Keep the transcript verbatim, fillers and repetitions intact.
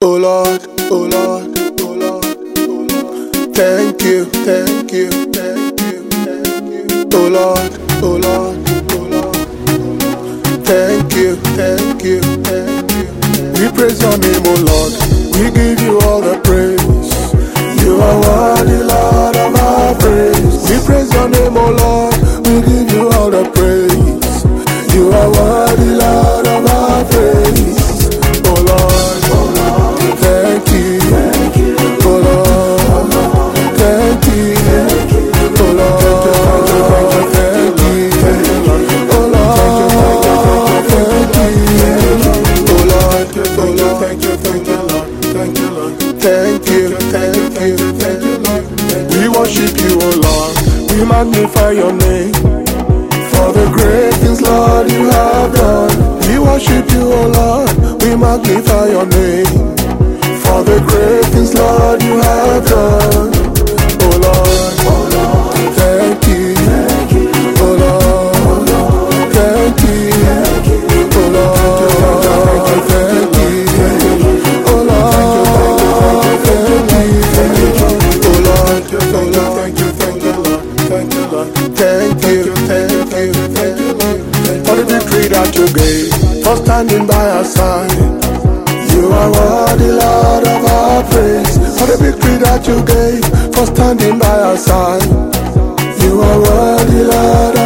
Oh Lord, oh Lord, oh Lord, oh Lord. Thank you, thank you, thank you, thank you. Oh Lord, oh Lord, oh Lord, oh Lord. Thank you, thank you, thank you. We praise your name, oh Lord. We give you all the praise. You are worthy, Lord, of our praise. We praise your name, oh Lord. We give you all the praise. You are worthy, Lord, of our praise. Oh Lord, oh Lord, thank you. Thank you. Oh Lord, thank you. Thank you. Oh Lord, thank you. Thank you. Oh Lord, thank you. Oh Lord, oh Lord, thank you, thank you, Lord, thank you, Lord, thank you, thank you, thank you, Lord. We worship you, oh Lord. We magnify your name for the great things, Lord, you have done. We worship you, oh Lord. We magnify your name for the great things, Lord, you have done. Oh Lord, oh Lord, thank you. Thank you. Oh Lord, oh Lord, thank you. Thank you. Oh Lord, thank you. Oh Lord, thank you. Oh Lord, oh Lord, thank you, thank you, Lord, thank you, Lord, thank you, thank you, thank you, Lord, for the victory that you gave, for standing by our side. You are worthy, Lord, of our praise. For the victory that you gave, for standing by our side. You are worthy, Lord.